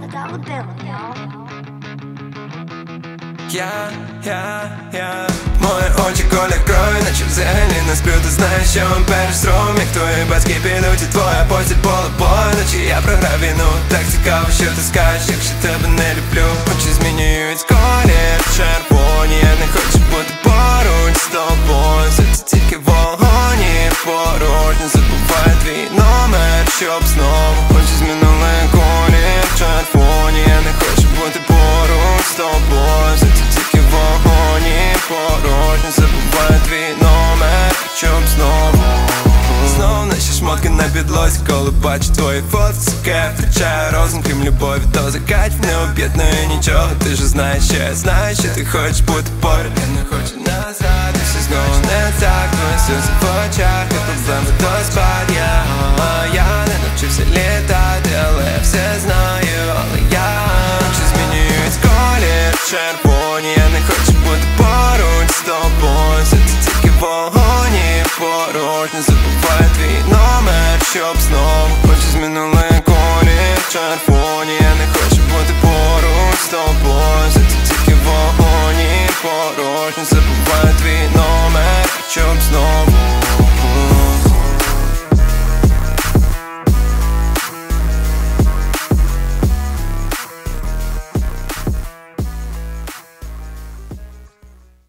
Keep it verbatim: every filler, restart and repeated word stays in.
Dollar Demon, y'all. Я, я, я Мої очі колір крові, наче взагалі не сплю. Ти знаєш, що вам перш стром, як твої батьки підуть, і твоя постіль пола поночі. Я програв війну, так цікаво, що ти скажеш, якщо тебе не люблю. Очі змінюють колір, червоні. Я не хочу бути поруч з тобою. Серце тільки вогонь і поруч. Не забувай твій номер, щоб знову. Очі змінили колір, червоні. Я не хочу бути поруч з тобою. Серце тільки вогонь і поруч. Не забувай твій номер, щоб знову. Знову наші шмотки на підлозі, коли бачу твої фото, суке, втрачаю розум, крім любові до закатів, не об'єднує нічого. Ти ж знаєш, що я знаю, що ти хочеш бути поряд. Я не хочу нас зрадити, все знову не так. Твої сльози в очах, і проблеми до спад. Я